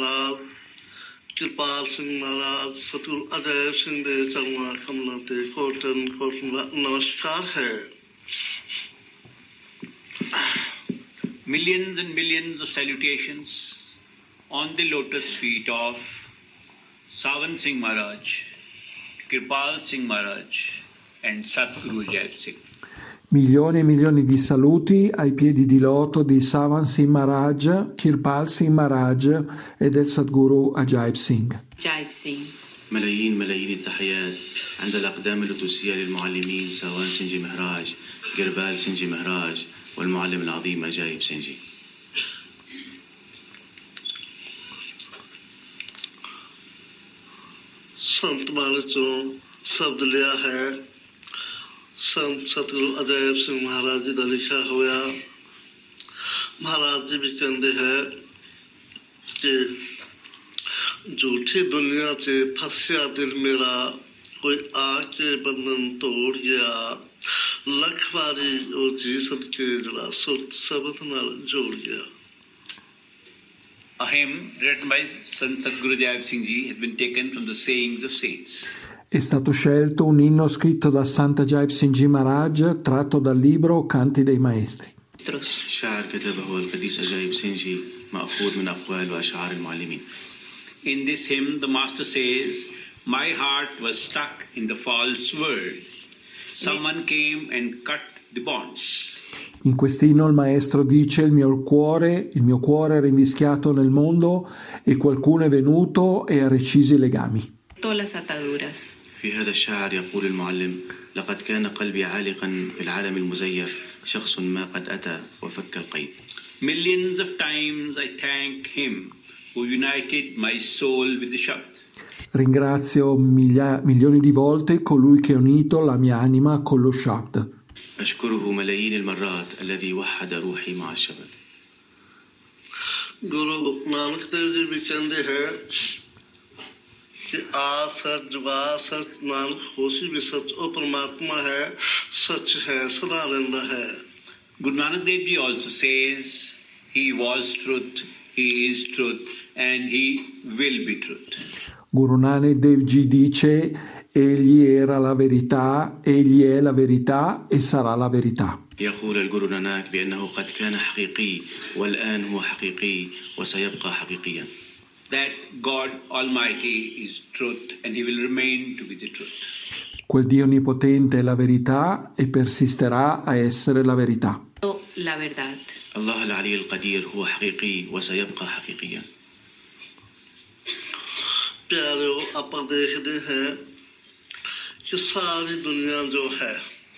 Maharaj, Kirpal Singh Maharaj, Satguru Ajay Singh de Charna Kamla te Kotan Namaskar hai. Millions and millions of salutations on the lotus feet of Sawan Singh Maharaj, Kirpal Singh Maharaj and Satguru Ajay Singh. Milioni e milioni di saluti ai piedi di loto di Sawan Singh Maharaj, Kirpal Singh Maharaj e del Sadguru Ajay Singh. Ajay Singh. ملايين التحيات عند الأقدام اللوتوسية للمعلمين ساوان سنجي مهراج، قربال سنجي مهراج والمعلم العظيم أجايب سنجي. संत वाले जो शब्द लिया है संत सतगुरु अजय सिंह महाराज जी का लिखा हुआ महाराज जी भी कहते हैं कि झूठी दुनिया से फंसिया दिल मेरा कोई आके बंधन तोड़ गया लख बारी वो जी सदके जड़ा सुरत शब्द नाल जोड़ गया. A hymn written by Sant Sadguru Ajay Singh Ji has been taken from the sayings of saints. È stato scelto un inno scritto da Santa Ajay Singh Ji Maharaj tratto dal libro Canti dei Maestri. شعر كتبه القديس أجايب سنجي مأخوذ من أقوال وأشعار المعلمين. In this hymn, the master says, "My heart was stuck in the false world. Someone came and cut the bonds." In quest'inno il maestro dice il mio cuore era invischiato nel mondo e qualcuno è venuto e ha recisi i legami. Todas las ataduras. في هذا الشعر يقول المعلم لقد كان قلبي عالقا في العالم المزيف شخص ما قد أتى وفك القيد. Millions of times I thank him who united my soul with the Shabd. Ringrazio milioni di volte colui che ha unito la mia anima con lo Shabd. أشكره ملايين المرات الذي وحد روحي مع الشبل. गुरु नानक देव जी भी कहते हैं कि आ सच जुगा सच नानक होशी भी सच ओ परमात्मा है सच है सदा रहंदा है. Guru Nanak Dev Ji also says, he was truth, he is truth, and he will be truth. Guru Nanak Dev Ji dice egli era la verità, egli è la verità e sarà la verità. يقول الجورو ناناك بأنه قد كان حقيقي والآن هو حقيقي وسيبقى حقيقيا. That God Almighty is truth and he will remain to be the truth. Quel Dio onnipotente è la verità e persisterà a essere la verità. La verdad. الله العلي القدير هو حقيقي وسيبقى حقيقيا. प्यारे ਆਪਾਂ देखते हैं कि सारी दुनिया जो है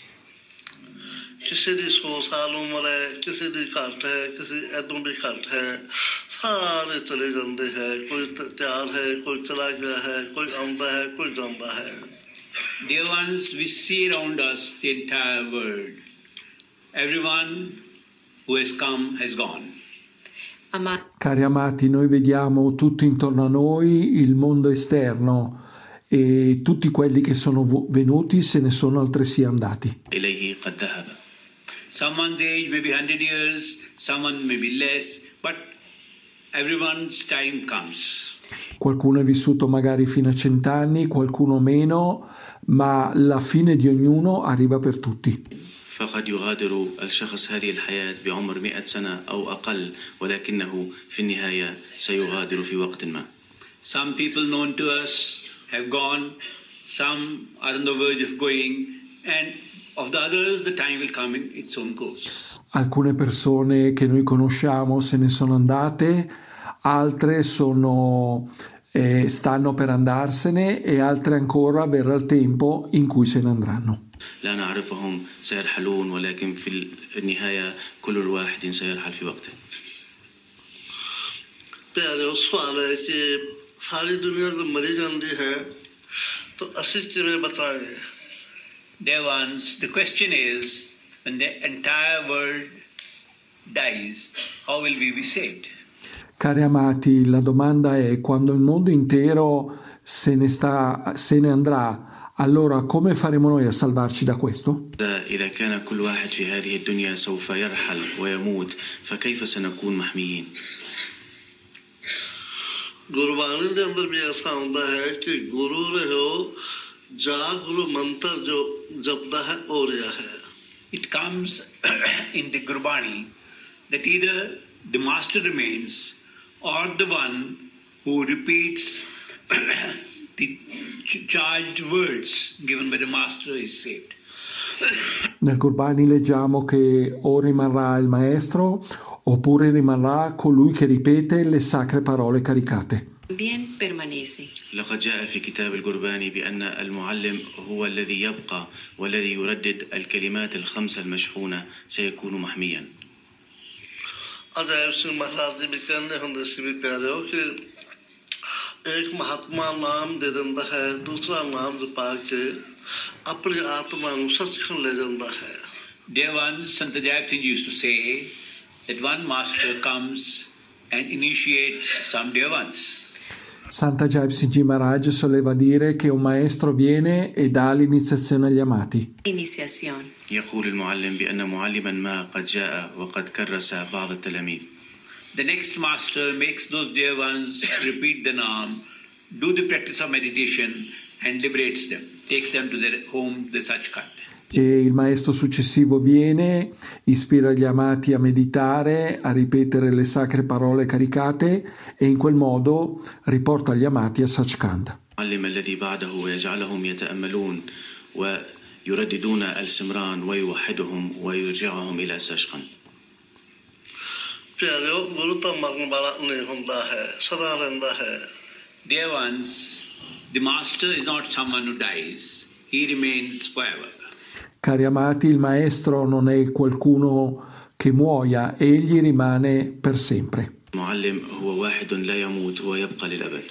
किसी दी 100 साल उम्र है किसी दी घट है किसी ऐदों भी घट है सारे चले जाते हैं कोई तैयार है कोई चला गया है कोई आंदा है कोई जाता है. Dear ones, we see around us the entire world. Everyone who has come has gone. Cari amati, noi vediamo tutto intorno a noi il mondo esterno e tutti quelli che sono venuti se ne sono altresì andati. Someone's age may be 100 years, someone may be less, but everyone's time comes. Qualcuno è vissuto magari fino a 100 anni, qualcuno meno, ma la fine di ognuno arriva per tutti. فقد يغادر الشخص هذه الحياة بعمر 100 سنة أو أقل ولكنه في النهاية سيغادر في وقت ما. Some people known to us have gone, some are on the verge of going, and of the others the time will come in its own course. Alcune persone che noi conosciamo se ne sono andate, altre stanno per andarsene e altre ancora verrà il tempo in cui se ne andranno. لا نعرفهم سيرحلون ولكن في النهاية كل واحد سيرحل في وقته. प्यारे सवाल है कि सारी दुनिया जब मरी जाती है तो असली किमें बचाएंगे. Dear ones, the question is, when the entire world dies, how will we be saved? Cari amati, la domanda è: quando il mondo intero se ne andrà, allora come faremo noi a salvarci da questo? إذا كان كل واحد في هذه الدنيا سوف يرحل ويموت فكيف سنكون محميين؟ गुरबाणी के अंदर भी ऐसा होता है कि गुरु रहो जा गुरु मंत्र जो जपता है और यह है. It comes in the Gurbani that either the master remains or the one who repeats the charged words given by the master is saved. Nel Gurbani leggiamo che o rimarrà il maestro oppure rimarrà colui che ripete le sacre parole caricate. Bien permanece. لقد جاء في كتاب القرباني بأن المعلم هو الذي يبقى والذي يردد الكلمات الخمسة المشحونة سيكون محميا. अजय सिंह महाराज जी भी कहते होंगे सी भी प्यारे हो कि एक महात्मा नाम दे देता है दूसरा नाम जपा के अपनी आत्मा को सचखंड ले जाता है. Dear ones, Sant Ajay Singh used to say that one master comes and initiates some dear ones. Sant'Ajay Singh Ji Maharaj soleva dire che un maestro viene e dà l'iniziazione agli amati. Iniciación. يقول المعلم بأن معلما ما قد جاء وقد كرس بعض التلاميذ. The next master makes those dear ones repeat the Naam, do the practice of meditation and liberates them, takes them to their home, the Sachkhand. E il maestro successivo viene, ispira gli amati a meditare, a ripetere le sacre parole caricate e in quel modo riporta gli amati a Sachkhand. المعلم الذي بعده ويجعلهم يتأملون ويرددون السمران ويوحدهم ويرجعهم إلى سachkhand. प्यारे हो गुरु तो मरने वाला नहीं होता है सदा रहता है. Dear ones, the master is not someone who dies, he remains forever. Cari amati, il maestro non è qualcuno che muoia, egli rimane per sempre. المعلم هو واحد لا يموت هو يبقى للأبد.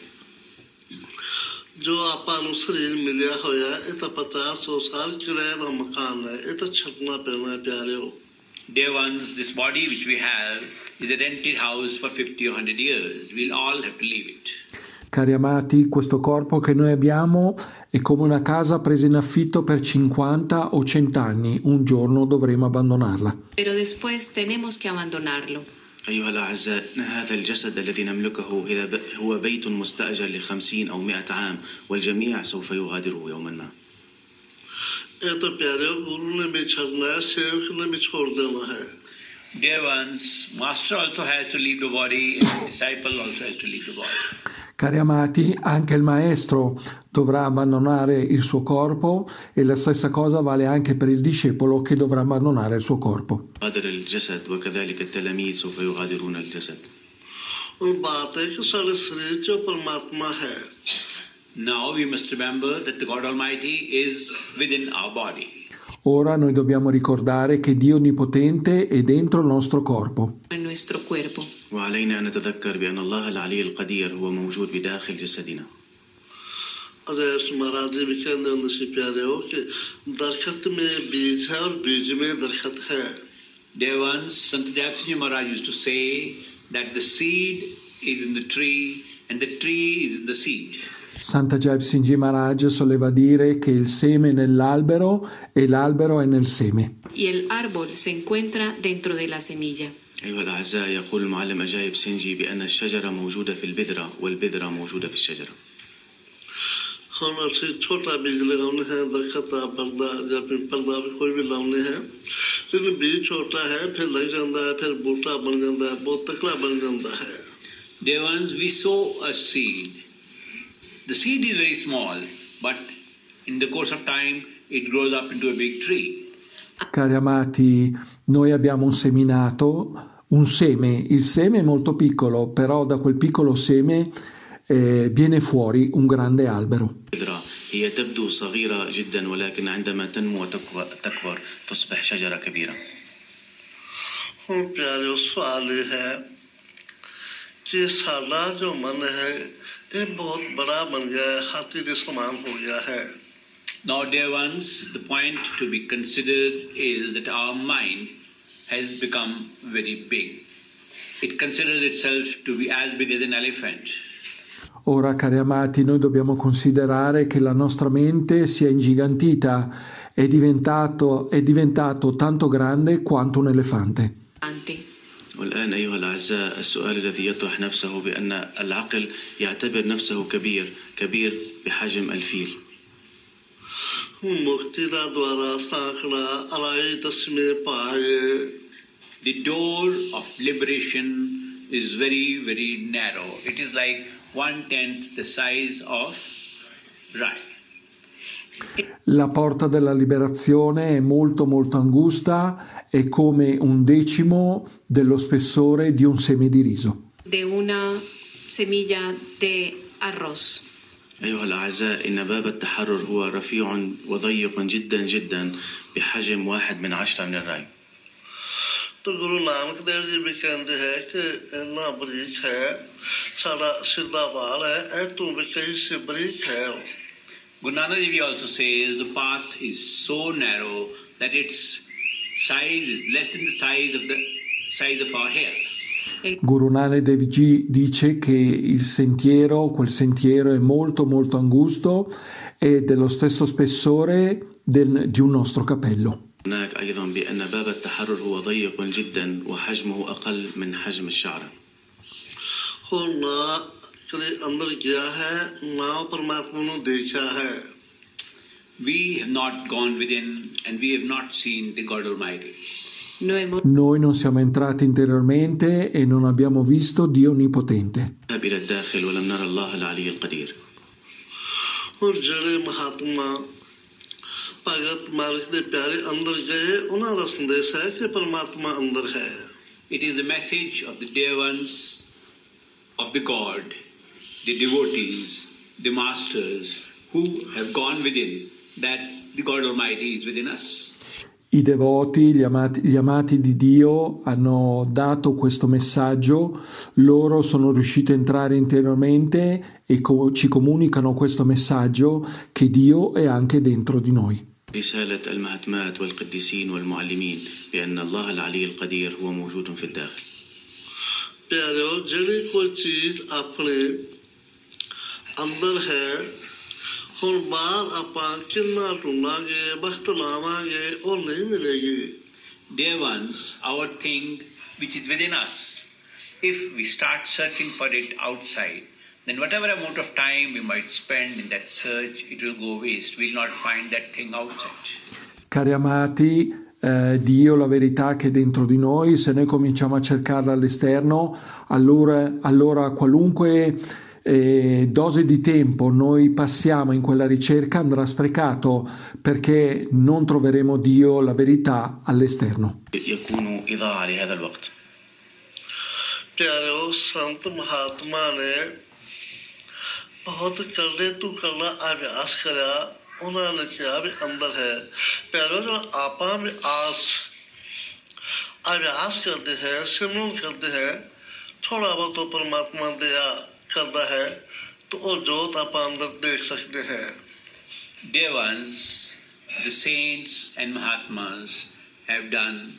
जो आपन शरीर मिलिया होया ये तो 50 साल किराए का मकान है ये तो छटना पड़ना है प्यारे हो. Dear ones, this body which we have is a rented house for 50 or 100 years. We'll all have to leave it. Cari amati, questo corpo che noi abbiamo è come una casa presa in affitto per 50 o 100 anni. Un giorno dovremo abbandonarla. Pero después tenemos que abandonarlo. أيها الأعزاء هذا الجسد الذي نملكه هو بيت مستأجر ل50 أو 100 عام والجميع سوف يغادره يوما ما. ये तो प्यारे हो गुरु ने भी छोड़ना है सेवक ने भी छोड़ देना है. Dear ones, master also has to leave the body and the disciple also has to leave the body. Cari amati, anche il maestro dovrà abbandonare il suo corpo e la stessa cosa vale anche per il discepolo che dovrà abbandonare il suo corpo. غادر الجسد وكذلك التلاميذ سوف يغادرون الجسد. और बात है कि सारे शरीर जो परमात्मा है. Now we must remember that the God Almighty is within our body. Ora noi dobbiamo ricordare che Dio Onnipotente è dentro il nostro corpo. En nuestro cuerpo. وعلينا أن نتذكر بأن الله العلي القدير هو موجود بداخل جسدنا. अजय महाराज जी भी कहते हैं सी प्यारे हो कि दरखत में बीज है और बीज में दरखत है. Dear ones, Sant Ajay Singh Maharaj used to say that the seed is in the tree and the tree is in the seed. Sant'Ajay Singh Ji Maharaj soleva dire che il seme è nell'albero e l'albero è nel seme. Y el árbol se encuentra dentro de la semilla. أيها الأعزاء يقول المعلم أجايب سينجي بأن الشجرة موجودة في البذرة والبذرة موجودة في الشجرة. हम ऐसे छोटा बीज लगाने हैं दरखत पर्दा या फिर पर्दा कोई भी लाने हैं लेकिन बीज छोटा है फिर लग जाता है फिर बूटा बन जाता है बहुत तकड़ा बन जाता है. Dear ones, we sow a seed. The seed is very small, but in the course of time it grows up into a big tree. Cari amati, noi abbiamo un seminato, un seme. Il seme è molto piccolo, però da quel piccolo seme viene fuori un grande albero. هي تبدو صغيرة جدا ولكن عندما تنمو وتكبر تصبح شجرة كبيرة. प्यारे सवाल ये है कि साडा जो मन है ये बहुत बड़ा बन गया है हाथी के समान हो गया है. Now, dear ones, the point to be considered is that our mind has become very big. It considers itself to be as big as an elephant. Ora, cari amati, noi dobbiamo considerare che la nostra mente si è ingigantita, è diventato tanto grande quanto un elefante. والآن أيها الأعزاء، السؤال الذي يطرح نفسه بأن العقل يعتبر نفسه كبير بحجم الفيل. The door of liberation is very, very narrow. It is like 1/10 the size of rye. La porta della liberazione è molto molto angusta, è come 1/10 dello spessore di un seme di riso. De una semilla de arroz. أيها الأعزاء، إن باب التحرر هو رفيع وضيق جدا جدا بحجم 1/10 من الري. तो गुरु नानक देव जी भी कहते हैं कि इतना बरीक है सारा सीधा बाल है ऐ तू भी कहीं से बरीक है. Guru Nanak Dev Ji also says the path is so narrow that its size is less than the size of our hair. Guru Nanak Dev Ji dice che quel sentiero è molto molto angusto e dello stesso spessore di un nostro capello. هناك أيضا بأن باب التحرر هو ضيق جدا وحجمه أقل من حجم الشعرة. ना कभी अंदर गया है ना परमात्मा ने देखा है. We have not gone within and we have not seen the God Almighty. Noi non siamo entrati interiormente e non abbiamo visto Dio Onnipotente. إلى الداخل ولم نرى الله العلي القدير. और जड़े महात्मा भगत मालिक के प्यारे अंदर गए उन्हां दा संदेश है कि परमात्मा अंदर है. It is the message of the dear ones of the God, the devotees, the masters who have gone within, that the God Almighty is within us. I devoti, gli amati di Dio hanno dato questo messaggio, loro sono riusciti a entrare interiormente e ci comunicano questo messaggio che Dio è anche dentro di noi. رسالة المهاتمات والقديسين والمعلمين بأن الله العلي القدير هو موجود في الداخل. प्यारों जड़ी कोई चीज अपने अंदर है और बाहर अपा कितना ढूंढांगे वक्त लावांगे और नहीं मिलेगी. Dear ones, our thing which is within us, if we start searching for it outside, then whatever amount of time we might spend in that search, it will go waste. We will not find that thing outside. Cari amati, Dio, la verità che è dentro di noi, se noi cominciamo a cercarla all'esterno, allora qualunque dose di tempo noi passiamo in quella ricerca andrà sprecato, perché non troveremo Dio, la verità, all'esterno. يكون إضاعة لهذا الوقت. प्यारों संत महात्मा ने बहुत करने तू करना अभ्यास करा उन्होंने किया भी अंदर है. प्यारों जो आपा में आस अभ्यास करते हैं सिमरन करते हैं थोड़ा बहुत तो परमात्मा दया करता है तो वो जोत आप अंदर देख सकते हैं. Dear ones, the saints and Mahatmas have done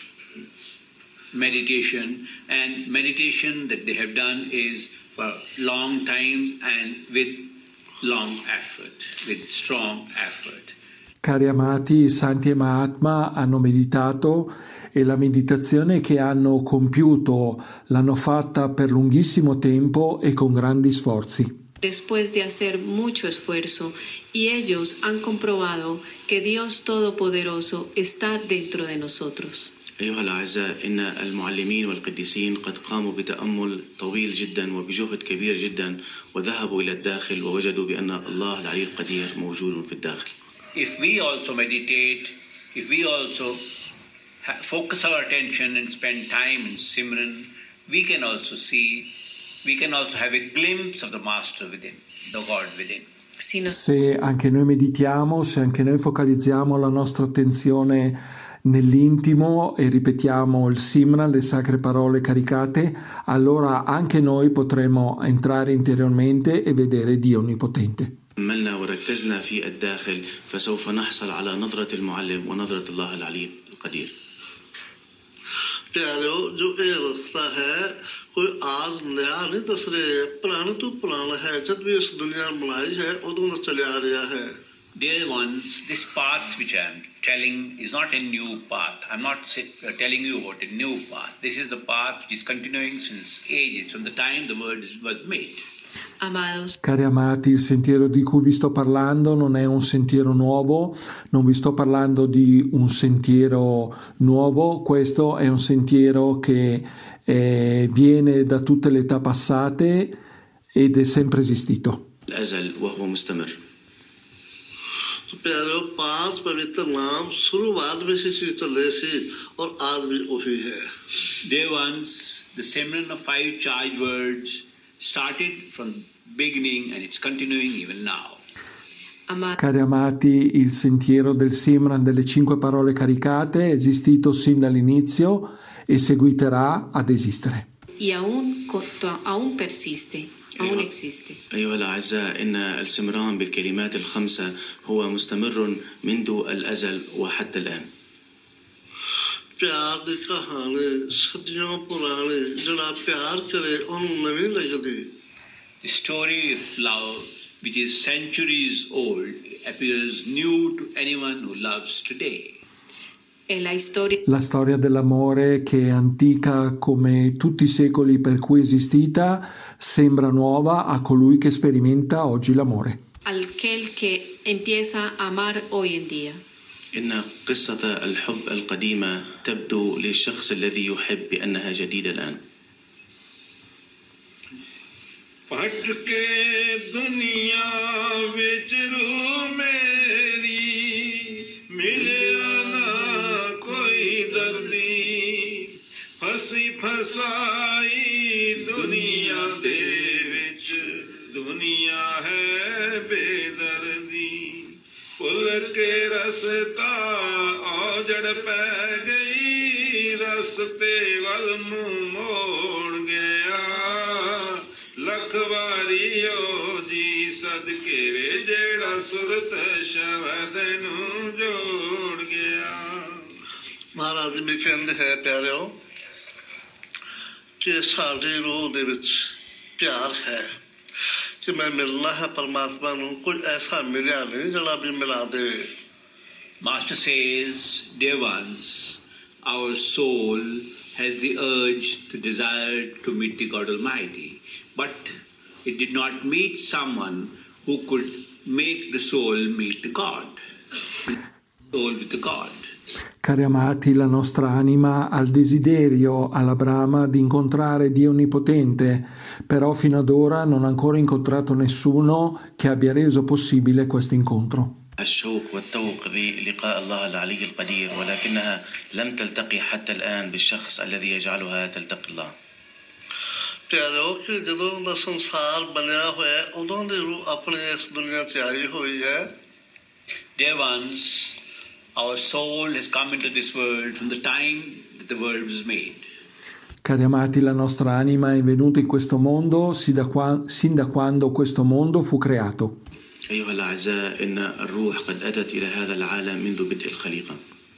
meditation, and meditation that they have done is for long times and with long effort, with strong effort. Cari amati, i santi e Mahatma hanno meditato e la meditazione che hanno compiuto l'hanno fatta per lunghissimo tempo e con grandi sforzi. Después de hacer mucho esfuerzo, y ellos han comprobado que Dios Todopoderoso está dentro de nosotros. أيها الأعزاء، إن المعلمين والقديسين قد قاموا بتأمل طويل جدا وبجهد كبير جدا وذهبوا إلى الداخل ووجدوا بأن الله العلي القدير موجود في الداخل. If we also meditate, if we also focus our attention and spend time in Simran, we can also have a glimpse of the Master within, the God within. Se anche noi meditiamo, se anche noi focalizziamo la nostra attenzione nell'intimo e ripetiamo il Simran, le sacre parole caricate, allora anche noi potremo entrare interiormente e vedere Dio Onnipotente. تأملنا وركزنا في الداخل فسوف نحصل على نظرة المعلم ونظرة الله العلي القدير. प्यारों जो ये रास्ता है कोई आज नया नहीं दस रहे, पुराना तो पुराना है, जब भी इस दुनिया में बनाई है उਦੋਂ ਦਾ चले आ रहा है. Dear ones, this path which I am telling is not a new path. I'm not telling you about a new path. This is the path which is continuing since ages, from the time the word was made. Amados, Cari amati, il sentiero di cui vi sto parlando non è un sentiero nuovo, non vi sto parlando di un sentiero nuovo, questo è un sentiero che viene da tutte le età passate ed è sempre esistito. الأزل وهو مستمر. तो प्यारे 5 पवित्र नाम शुरुआत में से चले थे और आज भी वही है. Dear ones, the Simran of 5 charged words started from beginning and it's continuing even now. Cari amati, il sentiero del Simran delle 5 parole caricate è esistito sin dall'inizio e seguiterà ad esistere. y aún persiste, aún existe. أيها الأعزاء إن السمران بالكلمات الخمسة هو مستمر منذ الأزل وحتى الآن. प्यार की कहानी सदियों पुरानी जड़ा प्यार करे उन्हें नवी लगती. The story of love, which is centuries old, appears new to anyone who loves today. La storia dell'amore, che è antica come tutti i secoli per cui è esistita, sembra nuova a colui che sperimenta oggi l'amore. Aquel que empieza a amar hoy en día. إن قصة الحب القديمة تبدو للشخص الذي يحب بأنها جديدة الآن. भटके दुनिया विच रूह मेरी मिलिया ना कोई दर्दी फसी फसाई दुनिया दे विच दुनिया है बेदर्दी भुल के रसता औजड़ पै गई रस्ते वल मुंह मोड़ गया लखवारियो जी सदके वे जेड़ा सुरत शबद नू जोड़ गया. महाराज भी कहते हैं प्यारिओ कि साडी रूह दे विच प्यार है कि मैं मिलना है परमात्मा नू कोई ऐसा मिलिया नहीं जड़ा भी मिला दे. Master says, dear ones, our soul has the urge to desire to meet the God Almighty, but it did not meet someone who could make the soul meet the God, the soul with the God. Cari amati, la nostra anima ha il desiderio, ha la brama di incontrare Dio Onnipotente, però fino ad ora non ha ancora incontrato nessuno che abbia reso possibile questo incontro. الشوق والتوق للقاء الله العلي القدير ولكنها لم تلتقي حتى الآن بالشخص الذي يجعلها تلتقي الله. प्यारो कि जदों दा संसार बनया होया उदों दी रूह अपने इस दुनिया च आई हुई है. Dear ones, our soul has come into this world from the time that the world was made. Cari amati, la nostra anima è venuta in questo mondo sin da quando questo mondo fu creato. أيها الأعزاء إن الروح قد أتت إلى هذا العالم منذ بدء الخليقة.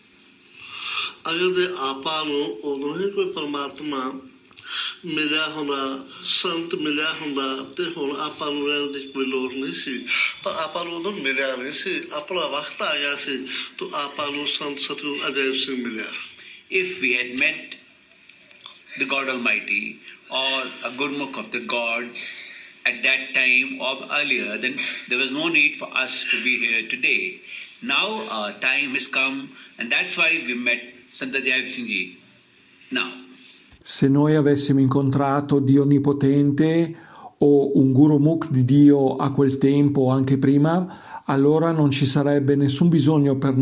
अगर जे आपा नू उदों ही कोई परमात्मा मिलिया हुंदा संत मिलिया हुंदा ते हुण आपा नू रहण दी कोई लोड़ नहीं सी पर आपा नू उदों मिलिया नहीं सी अपना वक्त आ गया सी तो आपा नू संत सतगुरु अजैब सिंह मिलिया. If we had met the God Almighty or a Gurmukh of the God at that time or earlier, then there was no need for us to be here today. Now our time has come and that's why we met Sant Ajaib Singh Ji now. Se noi avessimo incontrato Dio Onnipotente o un Gurumukh di Dio a quel tempo o anche prima, allora non ci sarebbe nessun bisogno per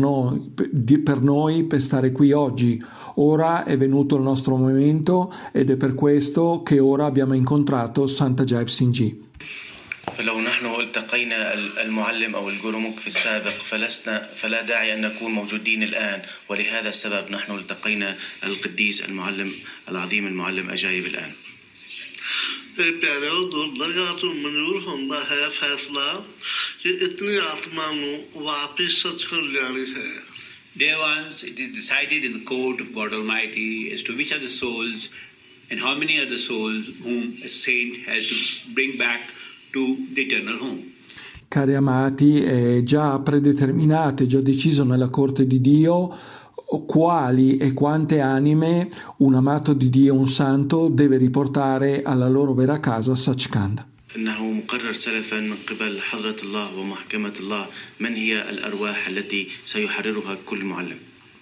noi per stare qui oggi. Ora è venuto il nostro momento ed è per questo che ora abbiamo incontrato Sant Ajaib Singh Ji. فلو نحن التقينا المعلم أو الجروموك في السابق فلا داعي أن نكون موجودين الآن ولهذا السبب نحن التقينا القديس المعلم العظيم المعلم أجايب الآن. प्यारे दरगाह तो मंजूर होता है फैसला कि इतनी आत्मा नू वापिस सचखंड लानी है. Dear ones, it is decided in the court of God Almighty as to which are the souls and how many are the souls whom a saint has to bring back to the eternal home. Cari amati, è già predeterminato, è già deciso nella corte di Dio quali e quante anime un amato di Dio, un santo, deve riportare alla loro vera casa Sachkhand. إنه مقرر سلفا من قبل حضرة الله ومحكمة الله من هي الأرواح التي سيحررها كل معلم.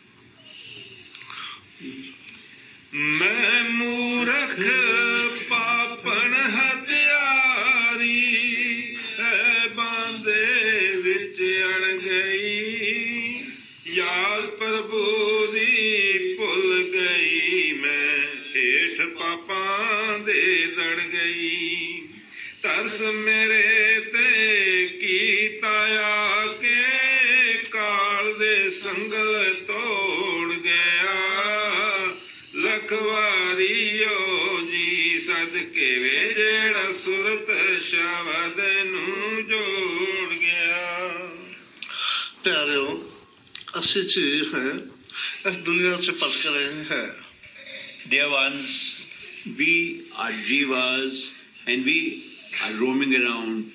मैं मूर्ख पापन हत्यारी बांधे विच अड़ गई याद प्रभु दी भुल गई मैं हेठ पापां दे दड़ गई तरस मेरे ते कीता के काल दे संगल तोड़ गया लखवारियो जी सदके वे जेड़ा सुरत शबद नू जोड़ गया। प्यारे अच्छी चीज है इस दुनिया से भटक रहे हैं। Dear ones, we are jivas and we are roaming around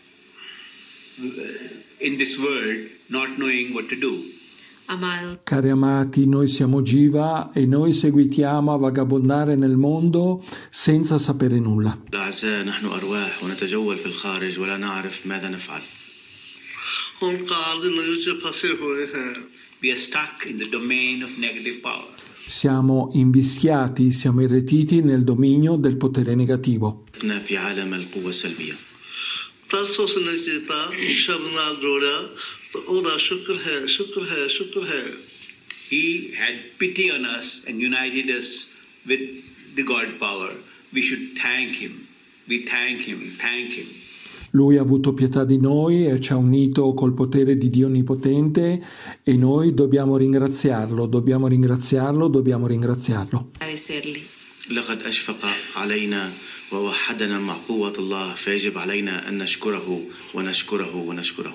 in this world not knowing what to do. Amado, Cari amati, noi siamo Jiva e noi seguitiamo a vagabondare nel mondo senza sapere nulla. الأعزاء نحن أرواح ونتجول في الخارج ولا نعرف ماذا نفعل. हम काल दी नगरी से फंसे हुए हैं। We are stuck in the domain of negative power. Siamo invischiati, siamo irretiti nel dominio del potere negativo. كنا في عالم القوة السلبية. तरस उसने कीता शब्द नाल जोड़ा तो ओदा शुक्र है शुक्र है शुक्र है। He had pity on us and united us with the God power. We should thank him. We thank him, thank him. Lui ha avuto pietà di noi e ci ha unito col potere di Dio Onnipotente e noi dobbiamo ringraziarlo, dobbiamo ringraziarlo, dobbiamo ringraziarlo. agradecerle. لقد أشفق علينا ووحدنا مع قوة الله فيجب علينا أن نشكره ونشكره ونشكره.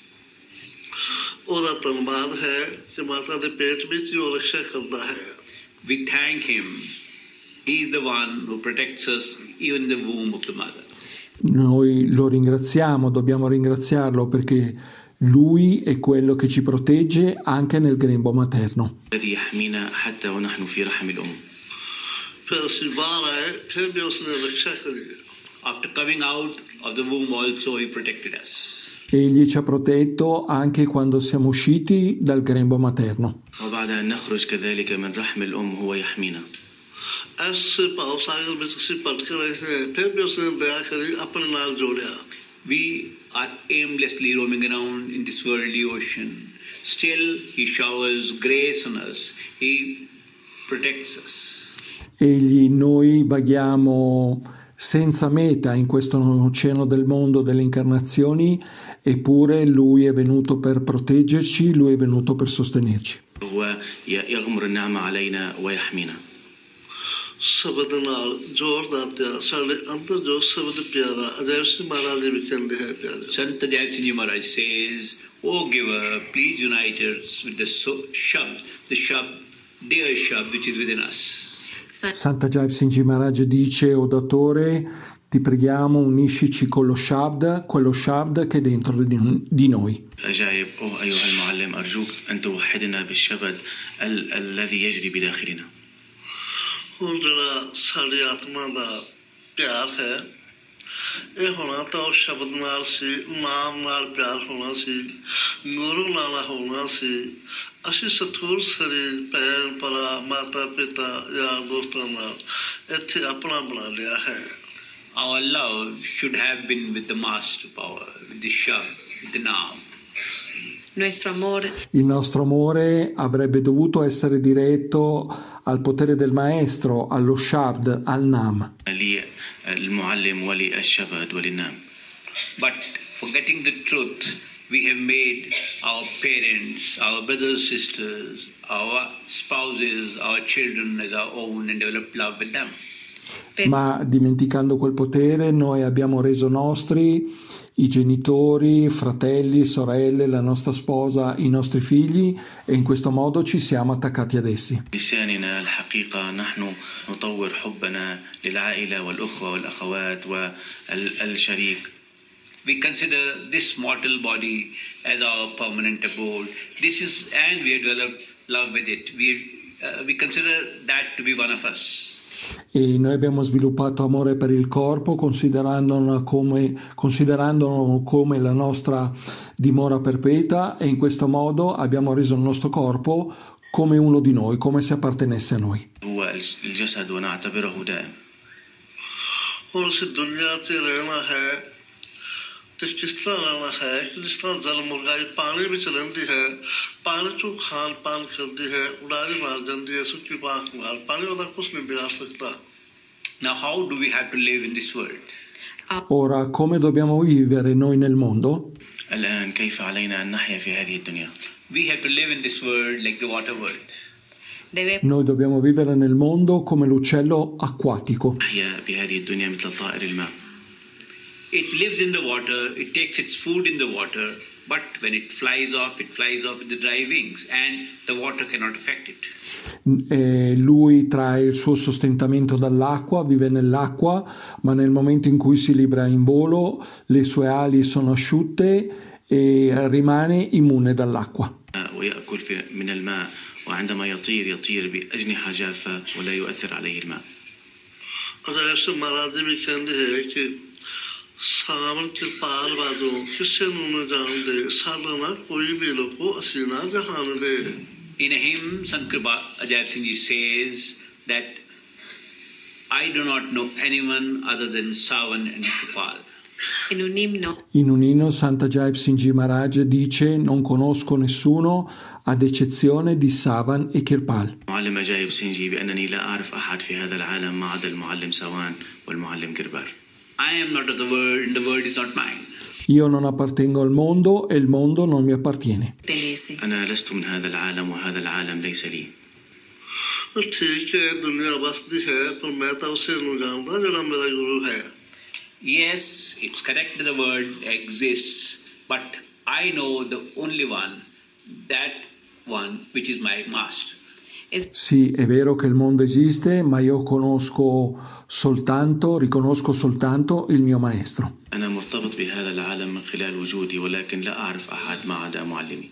ओदा धन्यवाद है कि माता दे पेट विच ही वो रक्षा करता है। We thank him. He is the one who protects us even in the womb of the mother. Noi lo ringraziamo, dobbiamo ringraziarlo perché lui è quello che ci protegge anche nel grembo materno. الذي يحمينا حتى ونحن في رحم الأم. फिर ਅਸੀਂ बाहर आए फिर भी उसने रक्षा करी। After coming out of the womb also he protected us. Egli ci ha protetto anche quando siamo usciti dal grembo materno. وبعد أن نخرج كذلك من رحم الأم هو يحمينا. ऐसे भाव सागर में किसी भटक रहे हैं फिर भी उसने दया करी अपने नाल जोड़ा। We are aimlessly roaming around in this worldly ocean. Still he showers grace on us. He protects us. Noi vaghiamo senza meta in questo oceano del mondo delle incarnazioni, eppure lui è venuto per proteggerci, lui è venuto per sostenerci. هو يغمر النعمة علينا ويحمينا. शब्द नाल जोड़ दात्या साढ़े अंतर जो शब्द प्यारा अजय सिंह महाराज जी भी कहते हैं प्यारे। Sant Ajay Singh Ji Maharaj says, O giver, please unite us with the Shabd, dear Shabd which is within us. Santa Jai Singh Ji Maharaj dice, o datore, ti preghiamo uniscici con lo Shabd, quello Shabd che è dentro di noi. أجايب أيها المعلم أرجوك أن توحدنا بالشبد الذي يجري بداخلنا. ਹੁਣ ਜਿਹੜਾ ਸਾਡੀ ਆਤਮਾ ਦਾ ਪਿਆਰ ਹੈ ਇਹ ਹੋਣਾ ਤਾਂ ਉਹ ਸ਼ਬਦ ਨਾਲ ਸੀ, ਨਾਮ ਨਾਲ ਪਿਆਰ ਹੋਣਾ ਸੀ, ਗੁਰੂ ਨਾਲ ਹੋਣਾ ਸੀ। ਅਸੀਂ ਸਤਿਗੁਰ ਸਰੀਰ ਭੈਣ ਭਰਾ ਮਾਤਾ ਪਿਤਾ ਯਾਰ ਦੋਸਤਾਂ ਨਾਲ ਇੱਥੇ ਆਪਣਾ ਬਣਾ ਲਿਆ ਹੈ। Our love should have been with the master power, with the Shabd, with the Naam. Il nostro amore avrebbe dovuto essere diretto al potere del maestro, allo Shabd, al Nam. But forgetting the truth, we have made our parents, our brothers, sisters, our spouses, our children as our own and developed love with them. Ma dimenticando quel potere, noi abbiamo reso nostri i genitori, fratelli, sorelle, la nostra sposa, i nostri figli e in questo modo ci siamo attaccati ad essi. بلساننا الحقيقة نحن نطور حبنا للعائلة والأخوة والأخوات والشريك. we consider this mortal body as our permanent abode. And we have developed love with it. We consider that to be one of us. E noi abbiamo sviluppato amore per il corpo, considerandolo come la nostra dimora perpetua, e in questo modo abbiamo reso il nostro corpo come uno di noi, come se appartenesse a noi. الجسد ونعتبره دائم. और उसे दुनिया से रहना है तो किस तरह रहना है कि जिस तरह जल मुर्गाई पानी में चलती है पानी चू खान पान करती है उड़ारी मार जाती है सुखी पाख मार पानी वाला कुछ नहीं बिगाड़ सकता. Now, how do we have to live in this world? Ora, come dobbiamo vivere noi nel mondo? الآن كيف علينا أن نحيا في هذه الدنيا؟ We have to live in this world like the water world. Noi dobbiamo vivere nel mondo come l'uccello acquatico. نحيا بهذه الدنيا مثل طائر الماء. It lives in the water, it takes its food in the water, but when it flies off with the dry wings, and the water cannot affect it. Lui trae il suo sostentamento dall'acqua, vive nell'acqua, ma nel momento in cui si libera in volo, le sue ali sono asciutte e rimane immune dall'acqua. ويأكل من الماء وعندما يطير بأجنحة جافة ولا يؤثر عليه الماء. अगर महाराज भी कहते हैं कि सावन के पार वादों किसे न जान दे सालना कोई भी लोग को असीना जहान दे. In a hymn, Sant Ajaib Singh Ji says that I do not know anyone other than Savan and Kripal. In un inno Sant Ajaib Singh Ji Maharaj dice: non conosco nessuno ad eccezione di Savan e Kirpal. معلم أجايب سينجي بأنني لا أعرف أحد في هذا العالم ما عدا المعلم سوان والمعلم كربال. I am not of the world and the world is not mine. Io non appartengo al mondo e il mondo non mi appartiene. أنا لست من هذا العالم وهذا العالم ليس لي. ठीक है दुनिया बसती है पर मैं तो उसे नहीं जानता जो मेरा गुरु है. Yes, it's correct that the world exists, but I know the only one, that one which is my master. Sì, è vero che il mondo esiste, ma io riconosco soltanto il mio maestro. أنا مرتبط بهذا العالم من خلال وجودي ولكن لا أعرف أحد ما عدا معلمي.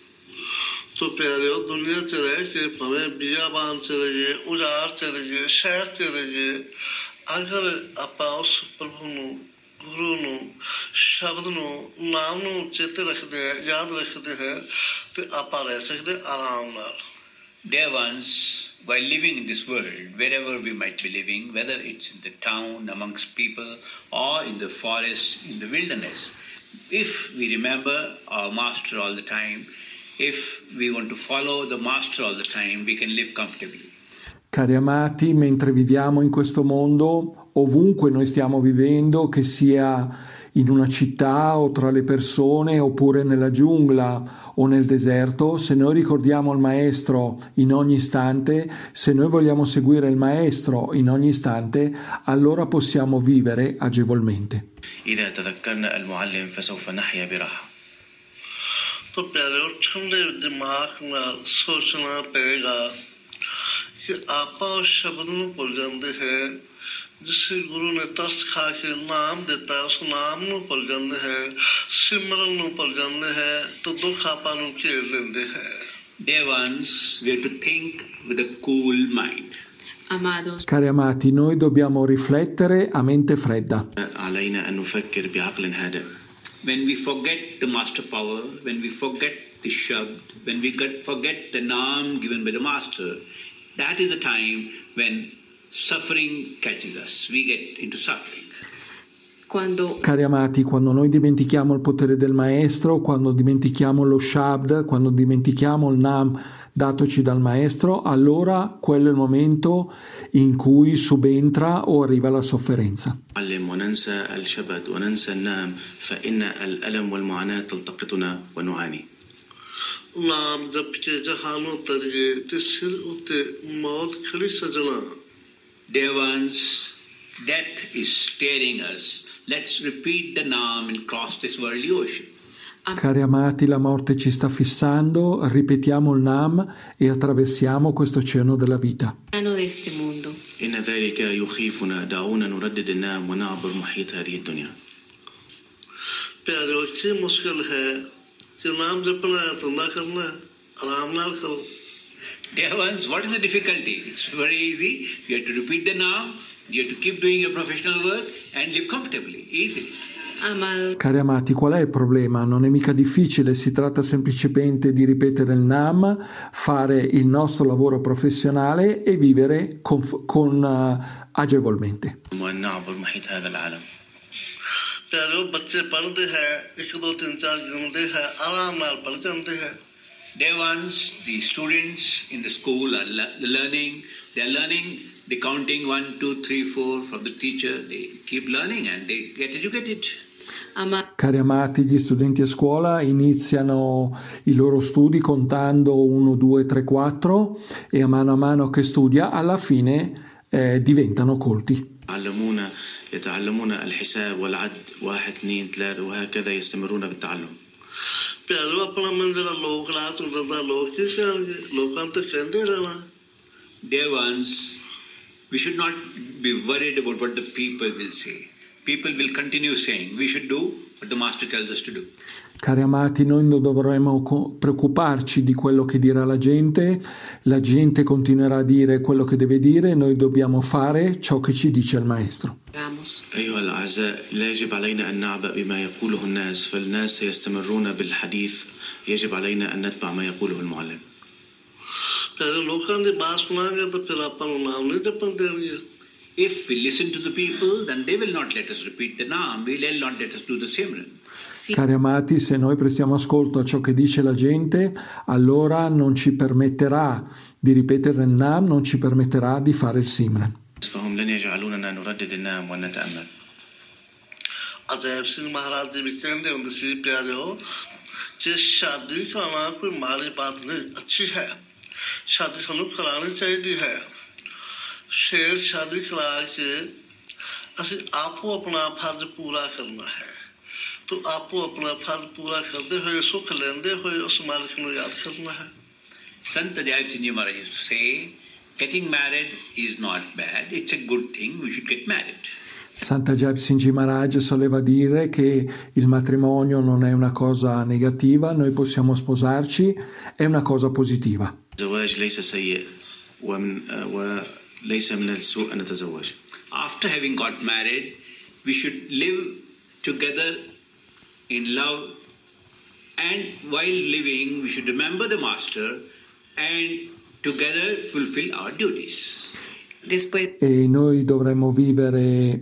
तो प्यारे दुनिया चले के भवे बियाबान चले उजाड़ चले शहर चले अगर ਆਪਾਂ ਉਸ ਪ੍ਰਭੂ ਨੂੰ ਗੁਰੂ ਨੂੰ ਸ਼ਬਦ ਨੂੰ ਨਾਮ ਨੂੰ ਚੇਤੇ ਰੱਖਦੇ ਹਾਂ ਯਾਦ ਰੱਖਦੇ ਹਾਂ ਤੇ ਆਪਾਂ ਰਹਿ ਸਕਦੇ ਆਰਾਮ ਨਾਲ. Dear ones, while living in this world, wherever we might be living, whether it's in the town, amongst people, or in the forest, in the wilderness, if we remember our master all the time, if we want to follow the master all the time, we can live comfortably. Cari amati, mentre viviamo in questo mondo, ovunque noi stiamo vivendo, che sia in una città o tra le persone oppure nella giungla o nel deserto, se noi ricordiamo il maestro in ogni istante, se noi vogliamo seguire il maestro in ogni istante, allora possiamo vivere agevolmente. إذا تذكرنا المعلم فسوف نحيا براحة. तो प्यारे और ठंडे दिमाग में सोचना पड़ेगा कि आपा उस शब्द में भूल जाते हैं जिसे गुरु ने तरस खा के नाम देता है उस नाम में भूल जाते हैं सिमरन में भूल जाते हैं तो दुख आपा नु घेर लेते हैं. Dear ones, we have to think with a cool mind. Amados, Cari amati, noi dobbiamo riflettere a mente fredda. علينا أن نفكر بعقل هادئ. When we forget the master power, when we forget the shabd, when we forget the naam given by the master, that is the time when suffering catches us. We get into suffering. Cari amati, quando noi dimentichiamo il potere del maestro, quando dimentichiamo lo shabd, quando dimentichiamo il naam datoci dal maestro, allora quello è il momento in cui subentra o arriva la sofferenza. وننسى الشبد وننسى النام فإن الألم والمعاناة تلتقطنا ونعاني. नाम जप के जहानों तरिए तिसिर उते मौत खड़ी सजना. Dear ones, death is staring us. Let's repeat the naam and cross this worldly ocean. Cari amati, la morte ci sta fissando, ripetiamo il Nam e attraversiamo questo oceano della vita. إن ذلك يخيفنا دعونا نردد النام ونعبر محيط هذه الدنيا. प्यारों की मुश्किल है कि नाम जपना है तो ना करना है, आराम ना करो। Dear ones, what is the difficulty? It's very easy. You have to repeat the Naam, you have to keep doing your professional work and live comfortably, easily. Amado, Cari amati, qual è il problema? Non è mica difficile, si tratta semplicemente di ripetere il Nam, fare il nostro lavoro professionale e vivere agevolmente. وأن نعبر محيط هذا العالم. प्यारों बच्चे पढ़ते हैं, 1 2 3 4 गिनते हैं, आराम नाल पढ़ जाते हैं। Dear ones, the students in the school are learning. They are learning the counting 1, 2, 3, 4 from the teacher. They keep learning and they get educated. Cari amati, gli studenti a scuola iniziano i loro studi contando 1, 2, 3, 4 e a mano che studia alla fine diventano colti. يتعلمون الحساب والعد 1 2 3 وهكذا يستمرون بالتعلم. प्यारों अपना मंदिर लोग रात उड़ता लोग किस करेंगे, लोगों तो कहते रहना। Dear ones, we should not be worried about what the people will say. People will continue saying, we should do what the Master tells us to do. Cari amati, noi non dovremmo preoccuparci di quello che dirà la gente continuerà a dire quello che deve dire, noi dobbiamo fare ciò che ci dice il Maestro. أيها الأعزاء، لا يجب علينا أن نعبأ بما يقوله الناس، فالناس سيستمرون بالحديث، يجب علينا أن نتبع ما يقوله المعلم. If we listen to the people, then they will not let us repeat the Naam, they will not let us do the Simran. Cari amati, se noi prestiamo ascolto a ciò che dice la gente, allora non ci permetterà di ripetere il Naam, non ci permetterà di fare il Simran. فهم لن يجعلوننا نردد النام ونتأمل. अजैब सिंह महाराज जी भी कहते होंगे सी प्यारे हो कि शादी कराना कोई माड़ी बात नहीं, अच्छी है, शादी सानू करानी चाहिए है। शेर शादी करा के असि आपो अपना फर्ज पूरा करना है, तो आपो अपना फर्ज पूरा करते हुए सुख लेंदे हुए उस मालिक को याद करना है। Sant Ajayab Singh Ji Maharaj used to say, getting married is not bad, it's a good thing, we should get married. Sant'Ajayab Singh Ji Maharaj soleva dire che il matrimonio non è una cosa negativa, noi possiamo sposarci, è una cosa positiva. الزواج ليس سيء وليس من السوء أن نتزوج. After having got married, we should live together in love, and while living we should remember the Master and together fulfill our duties. E noi dovremmo vivere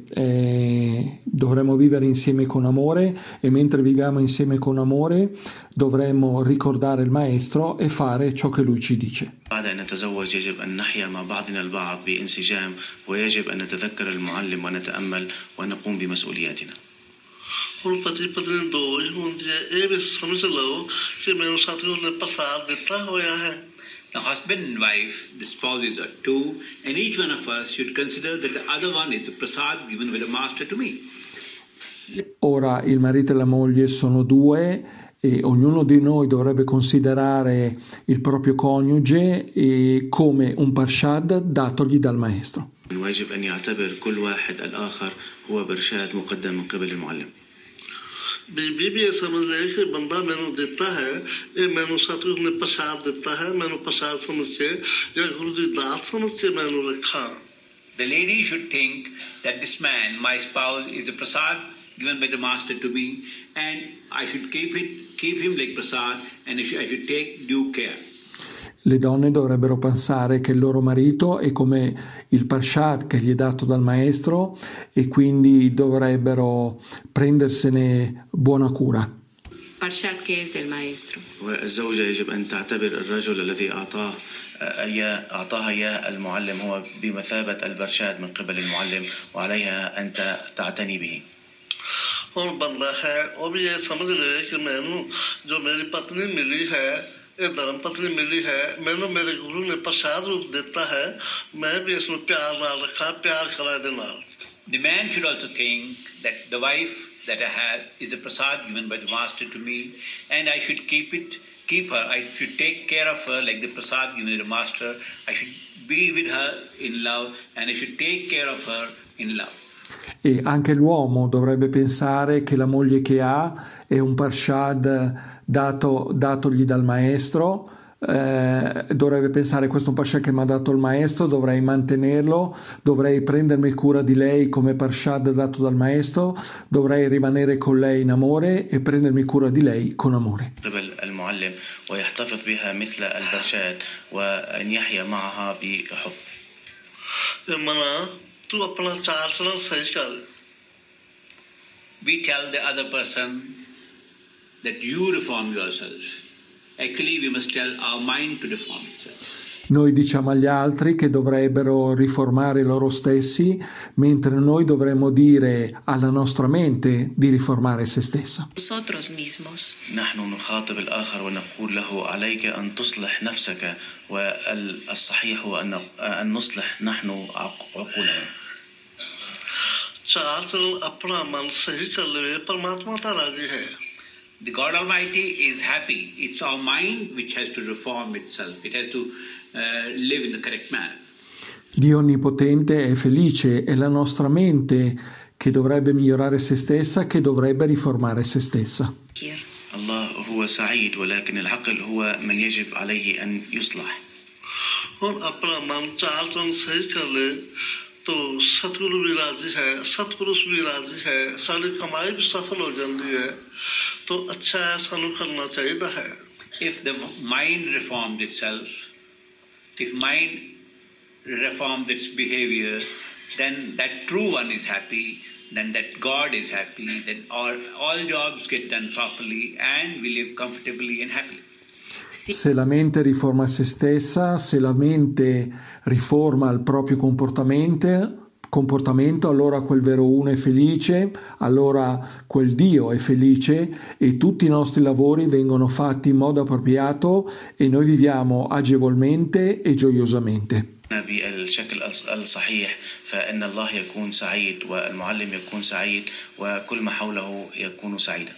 insieme con amore, e mentre viviamo insieme con amore dovremmo ricordare il Maestro e fare ciò che lui ci dice. بعد أن نتزوج يجب أن نحيا مع بعضنا البعض بانسجام، ويجب أن نتذكر المعلم ونتأمل ونقوم بمسؤولياتنا. ਹੁਣ ਪਤੀ ਪਤਨੀ ਦੋ ਹੀ ਹੁੰਦੀ ਹੈ, ਇਹ ਵੀ ਸਮਝ ਲਓ ਕਿ ਮੈਨੂੰ ਸਤਿਗੁਰੂ ਨੇ ਪ੍ਰਸਾਦ ਦਿੱਤਾ ਹੋਇਆ ਹੈ। The husband and wife, the spouses are two, and each one of us should consider that the other one is the prasad given by the Master to me. Ora il marito e la moglie sono due e ognuno di noi dovrebbe considerare il proprio coniuge come un parshad datogli dal Maestro. ويجب أن يعتبر كل واحد الآخر هو برشاد مقدم من قبل المعلم. बीबी भी ये समझ रहे कि बंदा मैंने देता है, ये मैंने सतगुरु ने प्रसाद देता है, मैंने प्रसाद समझ के या गुरु जी दात समझ के मैंने रखा। The lady should think that this man, my spouse, is a prasad given by the Master to me, and I should keep him like prasad, and I should take due care. Le donne dovrebbero pensare che il loro marito è come il parshad che gli è dato dal Maestro e quindi dovrebbero prendersene buona cura. Parshad che è del Maestro. والزوجة يجب أن تعتبر الرجل الذي أعطاها إياه المعلم هو بمثابة البرشاد من قبل المعلم، وعليها أن تعتني به. और बंदा है वो भी ये समझ रहे कि मैंने जो मेरी पत्नी मिली है, ये धर्म पत्नी मिली है, मैंने मेरे गुरु ने प्रसाद रूप देता है, मैं भी इसमें प्यार नाल रखा, प्यार करा दे नाल. The man should also think that the wife that I have is a prasad given by the Master to me, and I should keep her, I should take care of her like the prasad given by the Master. I should be with her in love, and I should take care of her in love. E anche l'uomo dovrebbe pensare che la moglie che ha è un parshad datogli dal maestro, dovrebbe pensare questo è un parshad che mi ha dato il maestro, dovrei mantenerlo, dovrei prendermi cura di lei come parshad dato dal maestro, dovrei rimanere con lei in amore e prendermi cura di lei con amore. المعلم ويحتفظ بها مثل البرشاد وأن يحيا معها بحب. मना तू अपना चाल चलन सही कर. We tell the other person that you reform yourself. Actually, we must tell our mind to reform itself. Noi diciamo agli altri che dovrebbero riformare loro stessi, mentre noi dovremmo dire alla nostra mente di riformare se stessa. Nosotros mismos. نحن نخاطب الآخر ونقول له عليك أن تصلح نفسك والصحيح هو أن نصلح نحن عقولنا. चाल चलन अपना मन सही कर ले परमात्मा ता राजी है. The God Almighty is happy. It's our mind which has to reform itself. It has to live in the correct manner. Dio Onnipotente è felice, è la nostra mente che dovrebbe migliorare se stessa, che dovrebbe riformare se stessa. الله هو سعيد ولكن العقل هو من يجب عليه أن يصلح. और अपना मन चाल चलन सही कर ले तो सतगुरु भी राजी है, सतपुरुष भी राजी है, सारी कमाई भी सफल हो जाती है, तो अच्छा है सानू करना चाहिए है. If the mind reforms itself, if mind reforms its behavior, then that true one is happy, then that God is happy, then all jobs get done properly and we live comfortably and happily. Se la mente riforma se stessa, se la mente riforma il proprio comportamento, allora quel vero uno è felice, allora quel Dio è felice e tutti i nostri lavori vengono fatti in modo appropriato e noi viviamo agevolmente e gioiosamente. بالشكل الصحيح فإن الله يكون سعيد والمعلم يكون سعيد وكل ما حوله يكون سعيدا.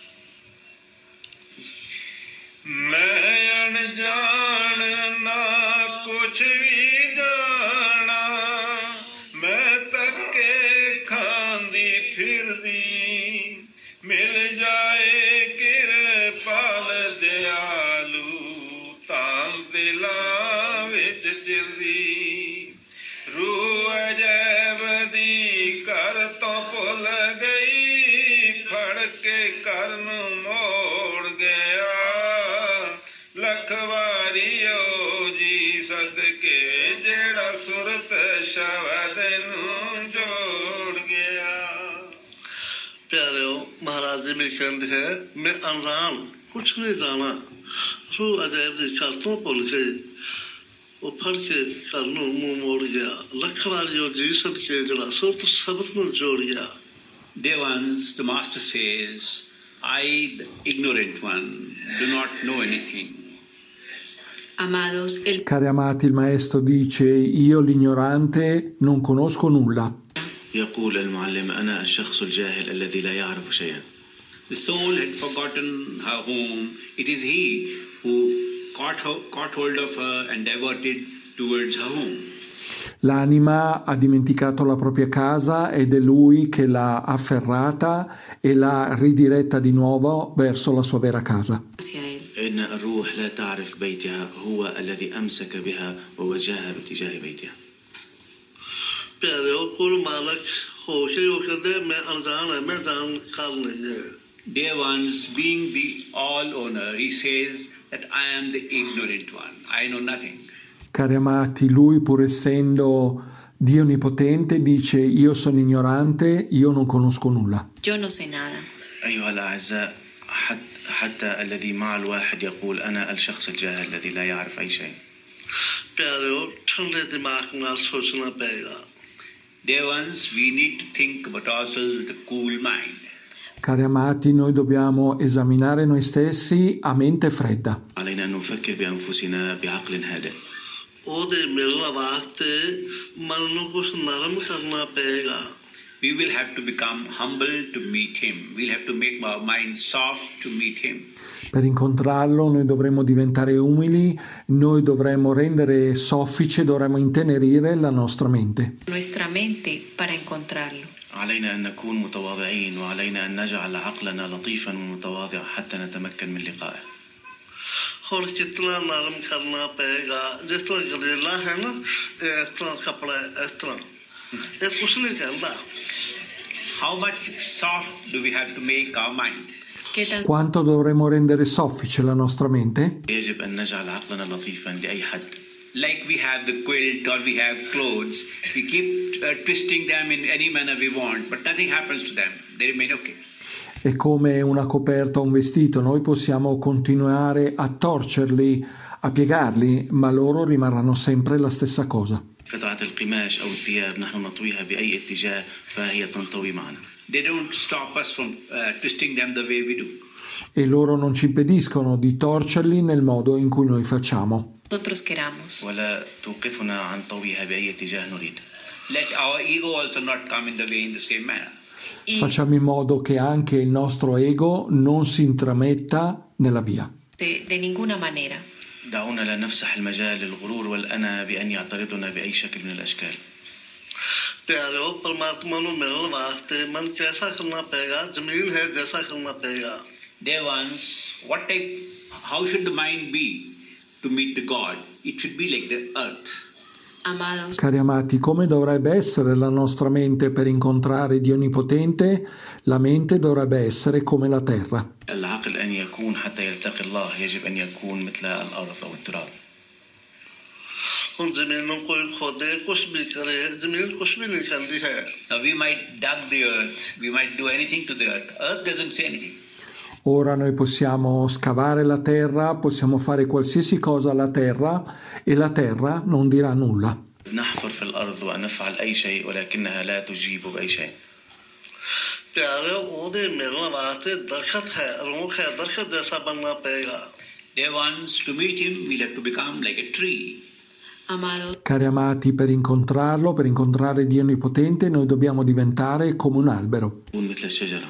मैं अनजान ना कुछ भी जाना मैं तके खांदी फिरदी मिल जाए किरपाल दयालु तां दिलां विच चिरदी रूह अजैब दी कर तो भुल गई फड़ के कर नूं मोड़ गया लखवारियो जी सदके जेड़ा सुरत शब्द नूं जोड़ गया. प्यारे महाराज जी भी कहते हैं मैं अनजान कुछ नहीं जाना रूह अजैब दी कर तो भुल गई वो फड़ के कर नूं मुंह मोड़ गया लखवारियो जी सदके जेड़ा सुरत शब्द नूं जोड़ गया. Dear ones, the Master says, I, the ignorant one, do not know anything. Amados, Cari amati, il Maestro dice, io l'ignorante non conosco nulla. يقول المعلم أنا الشخص الجاهل الذي لا يعرف شيئا. The soul had forgotten her home. It is he who caught hold of her and diverted towards her home. L'anima ha dimenticato la propria casa ed è lui che l'ha afferrata e l'ha ridiretta di nuovo verso la sua vera casa. إن الروح لا تعرف بيتها هو الذي أمسك بها ووجهها باتجاه بيتها. प्यारे हो कुल मालक हो के यो कहते मैं अनजान है मैं जानकार नहीं है. Dear ones, being the all owner, he says that I am the ignorant one. I know nothing. Cari amati, lui pur essendo Dio Onnipotente dice io sono ignorante, io non conosco nulla. Yo no sé nada. أيها الأعزاء حتى الذي مع الواحد يقول أنا الشخص الجاهل الذي لا يعرف أي شيء. प्यारे हो ठंडे दिमाग नाल सोचना पड़ेगा. Dear ones, we need to think about ourselves with a cool mind. Cari amati, noi dobbiamo esaminare noi stessi a mente fredda. علينا أن نفكر بأنفسنا بعقل هادئ. ਉਹਦੇ ਮਿਲਣ ਵਾਸਤੇ ਮਨ ਨੂੰ ਕੁਝ ਨਰਮ ਕਰਨਾ ਪਏਗਾ. We will have to become humble to meet him. We'll have to make our mind soft to meet him. Per incontrarlo noi dovremmo diventare umili, noi dovremmo rendere soffice, dovremmo intenerire la nostra mente. Nuestra mente para encontrarlo. علينا أن نكون متواضعين وعلينا أن نجعل عقلنا لطيفا ومتواضعا حتى نتمكن من لقائه. और कितना नरम करना पड़ेगा, जिस तरह गदेला है ना, इस तरह कपड़ा इस तरह, ये कुछ नहीं कहता. How much soft do we have to make our mind? ¿Qué tan Quanto dovremmo rendere soffice la nostra mente? يجب أن نجعل عقلنا لطيفا لأي حد. Like we have the quilt or we have clothes, we keep twisting them in any manner we want, but nothing happens to them. They remain okay. È come una coperta o un vestito, noi possiamo continuare a torcerli, a piegarli, ma loro rimarranno sempre la stessa cosa. قطعة القماش أو الثياب نحن نطويها بأي اتجاه فهي تنطوي معنا. They don't stop us from twisting them the way we do. E loro non ci impediscono di torcerli nel modo in cui noi facciamo. nosotros queramos? ولا توقفنا عن طويها بأي اتجاه نريد. Let our ego also not come in the way in the same manner. Y Facciamo in modo che anche il nostro ego non si intrametta nella via. de ninguna manera. دعونا لا نفسح المجال للغرور والأنا بأن يعترضنا بأي شكل من الأشكال. प्यारो परमात्मा नु मिलने वास्ते मन कैसा करना पड़ेगा, जमीन है जैसा करना पड़ेगा. Dear ones, how should the mind be to meet the God? It should be like the earth. Amados, Cari amati, come dovrebbe essere la nostra mente per incontrare Dio Onnipotente? La mente dovrebbe essere come la terra. العقل أن يكون حتى يلتقي الله يجب أن يكون مثل الأرض أو التراب. हम जमीनों को खोदे कुछ भी करे, जमीन कुछ भी नहीं करती है. Now we might dug the earth, we might do anything to the earth. Earth doesn't say anything. Ora noi possiamo scavare la terra, possiamo fare qualsiasi cosa alla terra e la terra non dirà nulla. نحفر في الأرض ونفعل أي شيء ولكنها لا تجيب بأي شيء. प्यारे ओदे मिलने वास्ते दरखत है, रूख है, दरखत जैसा बनना पड़ेगा. Dear ones, to meet him, we'll have to become like a tree. amados, Cari amati, per incontrarlo, per incontrare Dio Onnipotente, noi dobbiamo diventare come un albero. نكون مثل الشجرة.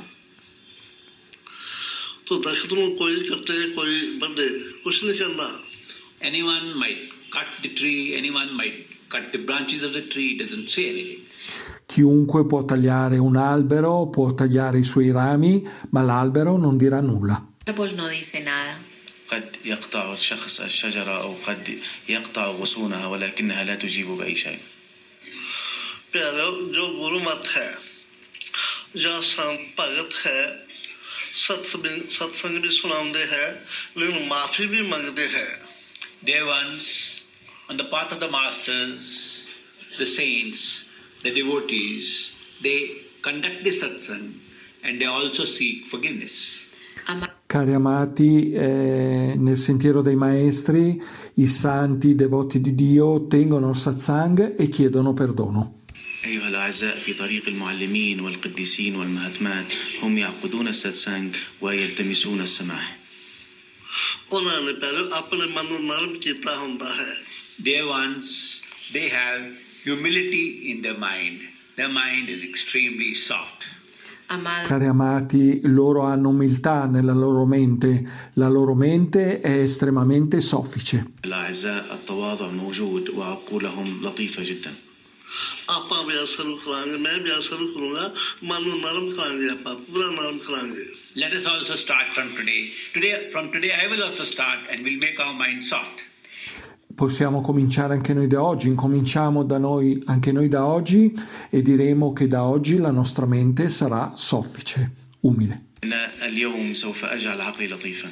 तो दरखत में कोई कटे कोई बढ़े कुछ नहीं करना. Anyone might cut the tree, anyone might cut the branches of the tree, it doesn't say anything. Chiunque può tagliare un albero, può tagliare i suoi rami, ma l'albero non dirà nulla. el árbol no dice nada. قد يقطع الشخص الشجرة أو قد يقطع غصونها ولكنها لا تجيب بأي شيء. प्यारे जो गुरु मत है या संत भगत है, सत्संग भी सुनाते हैं लेकिन माफी भी मांगते हैं. Dear ones, on the path of the masters, the saints, the devotees, they conduct the satsang and they also seek forgiveness. Ama- Cari amati, nel sentiero dei maestri, i santi, i devoti di Dio tengono il satsang e chiedono perdono. أيها الأعزاء في طريق المعلمين والقديسين والمهاتمات هم يعقدون الساتسانج ويلتمسون السماح. उन्होंने पहले अपने मन को नरम किया होता है. Dear ones, they have humility in their mind. Their mind is extremely soft. amados, Cari amati, loro hanno umiltà nella loro mente, la loro mente è estremamente soffice. الأعزاء التواضع موجود وعقولهم لطيفة جدا. आपा भी शुरू करांगे, मैं भी शुरू करूंगा, मन को नरम करांगे, आपा पूरा नरम करांगे. Let us also start from today. From today, I will also start and we'll make our mind soft. Possiamo cominciare anche noi da oggi, incominciamo da noi, anche noi da oggi e diremo che da oggi la nostra mente sarà soffice, umile. اليوم سوف أجعل عقلي لطيفا.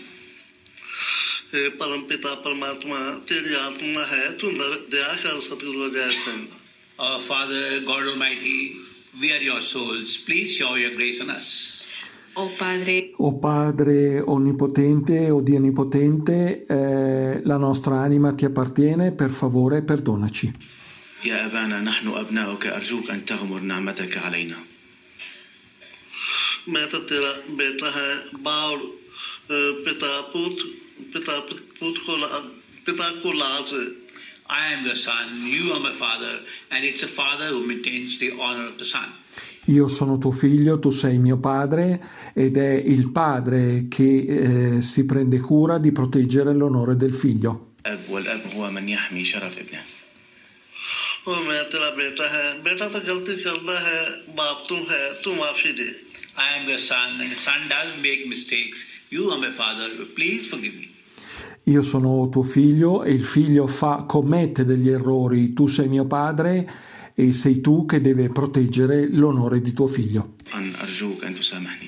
परम पिता परमात्मा तेरी आत्मा है, तू दया कर सतगुरु जय Singh. Our Father, God Almighty, we are your souls. Please shower your grace on us. oh Padre, O Padre Onnipotente, o Dio Onnipotente, la nostra anima ti appartiene, per favore perdonaci. يا أبانا نحن أبناؤك أرجوك أن تغمر نعمتك علينا. मैं तो तेरा बेटा है, बाल पिता को लाज. I am your son, you are my father, and it's the father who maintains the honor of the son. Io sono tuo figlio, tu sei mio padre, ed è il padre che si prende cura di proteggere l'onore del figlio. الأب والأب هو من يحمي شرف ابنه. वो मैं तेरा बेटा है, बेटा तो गलती करता है, बाप तुम है, तू माफी दे. I am your son, and the son does make mistakes. You are my father. Please forgive me. Io sono tuo figlio e il figlio commette degli errori, tu sei mio padre e sei tu che deve proteggere l'onore di tuo figlio. أن أرجوك أن تسامحني.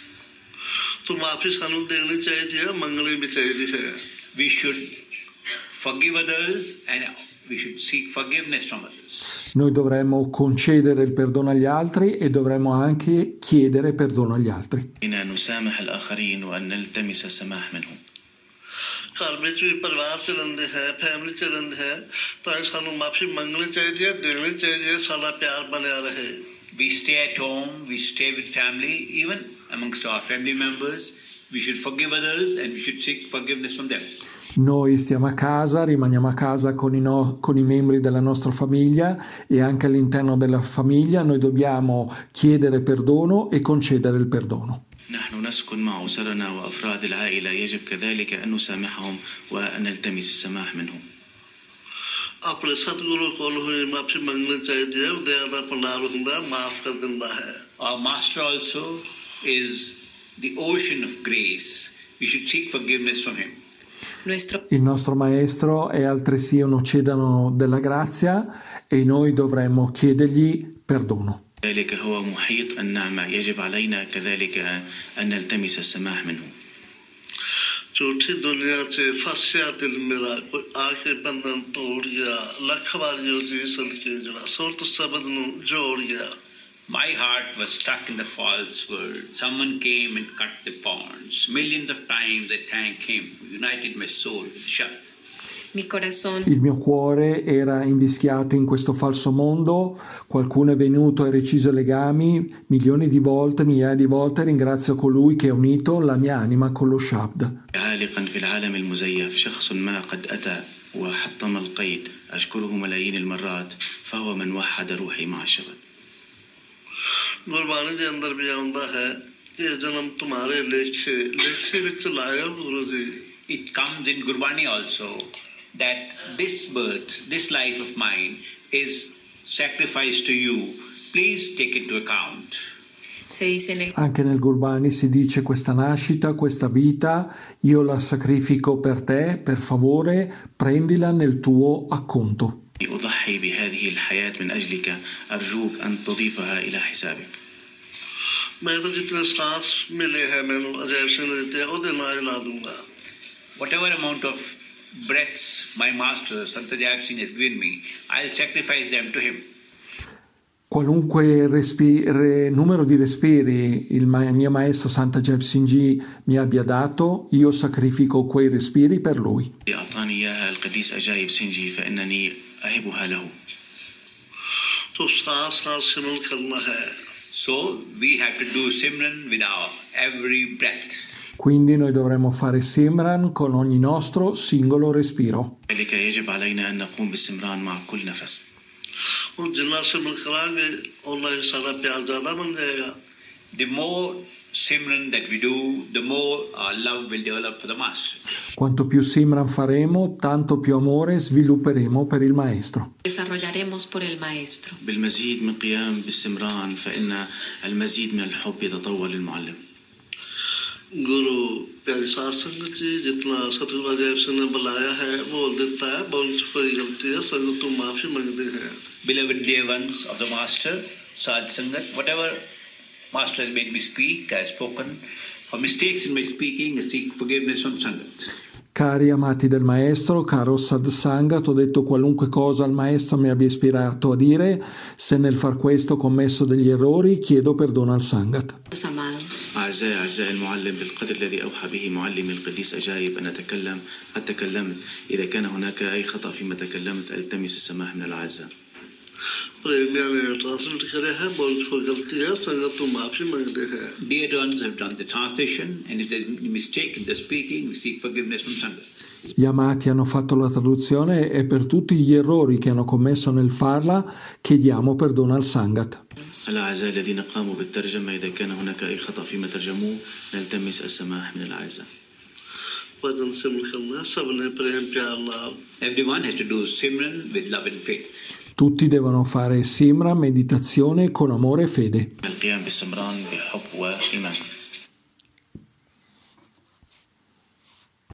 तो माफी सानू देनी चाहिए, मंगनी भी चाहिए. We should forgive others and we should seek forgiveness from others. Noi dovremmo concedere il perdono agli altri e dovremmo anche chiedere perdono agli altri. إن نسامح الآخرين وأن نلتمس السماح منهم. घर में भी परिवार च रहिंदे है, फैमिली च रहिंदे है, तो सानू माफी मंगनी चाहिए, देनी चाहिए, साडा प्यार बनिया रहे. We stay at home, we stay with family, even amongst our family members. We should forgive others and we should seek forgiveness from them. Noi stiamo a casa, rimaniamo a casa con i membri della nostra famiglia e anche all'interno della famiglia noi dobbiamo chiedere perdono e concedere il perdono. نحن نسكن مع أسرنا وأفراد العائلة يجب كذلك أن نسامحهم وأن نلتمس السماح منهم. अपने सतगुरु को हुई माफी मांगनी चाहिए, दया भंडार हुंदा माफ कर दिंदा है. Our master also is the ocean of grace. We should seek forgiveness from him. Il nostro maestro è altresì un oceano della grazia e noi dovremmo chiedergli perdono. ذلك هو محيط النعمة يجب علينا كذلك أن نلتمس السماح منه. झूठी दुनिया से फंसिया दिल मेरा, कोई आके बंधन तोड़ गया, लख बारियों जी सदके जड़ा सुरत शब्द नू जोड़ गया. My heart was stuck in the false world. Someone came and cut the bonds. Millions of times I thanked him, united my soul with Shabd. Il mio cuore era invischiato in questo falso mondo, qualcuno è venuto e reciso i legami, milioni di volte, migliaia di volte ringrazio colui che ha unito la mia anima con lo Shabd. عالقا في العالم المزيف شخص ما قد أتى وحطم القيد أشكره ملايين المرات فهو من وحد روحي مع الشبد. गुरबाणी के अंदर भी आंदा है कि जन्म तुम्हारे लेखे लेखे विच लाया गुरु जी. It comes in Gurbani also that this birth, this life of mine is sacrificed to you. Please take into account. Anche nel Gurbani si dice questa nascita, questa vita, io la sacrifico per te, per favore, prendila nel tuo acconto. أضحي بهذه الحياة من أجلك أرجوك أن تضيفها إلى حسابك. मैं तो जितने सांस मिले हैं मैंने अजय सिंह ने दिया उधर ना हिला दूंगा. Whatever amount of breaths my master Sant Ajay Singh has given me, I'll sacrifice them to him. Qualunque numero di respiri il mio maestro Sant Ajay Singh Ji mi abbia dato, io sacrifico quei respiri per lui. أعطاني إياها القديس أجايب سنجي فإنني أهبها له. तो सांस सांस सिमरन करना है. So we have to do Simran with our every breath. Quindi noi dovremmo fare Simran con ogni nostro singolo respiro. ذلك يجب علينا أن نقوم بالسمران مع كل نفس. और जितना सिमरन करांगे उतना ही सारा प्यार ज्यादा बन जाएगा. The more Simran that we do, the more our love will develop for the master. Quanto più Simran faremo, tanto più amore svilupperemo per il maestro. Desarrollaremos por el maestro. بالمزيد من قيام بالسمران فإن المزيد من الحب يتطور للمعلم. गुरु प्यारी साध संगत जी जितना सतगुरु अजय सिंह ने बुलाया है बोल देता है बहुत बड़ी गलती है संगत तुम माफी मांगते हैं. Beloved dear ones of the master, Sadh Sangat, whatever master has made me speak, I have spoken. For mistakes in my speaking, I seek forgiveness from Sangat. Cari amati del maestro, caro Sadh Sangat, ho detto qualunque cosa il maestro mi abbia ispirato a dire, se nel far questo ho commesso degli errori, chiedo perdono al Sangat. أعزائي المعلم بالقدر الذي أوحى به معلمي القديس أجايب أن أتكلم قد تكلمت إذا كان هناك أي خطأ فيما تكلمت ألتمس السماح من الأعزاء. Dear ones have done the translation, and if there is a mistake in the speaking, we seek forgiveness from Sangat. Gli amati hanno fatto la traduzione e per tutti gli errori che hanno commesso nel farla chiediamo perdono al Sangat. الأعزاء الذين قاموا بالترجمة إذا كان هناك أي خطأ فيما ترجموه نلتمس السماح من الأعزاء. भजन सिमरन करना सबने प्रेम प्यार नाल Everyone has to do Simran with love and faith. Tutti devono fare Simra, meditazione con amore e fede. القيام بالسمران بحب وإيمان.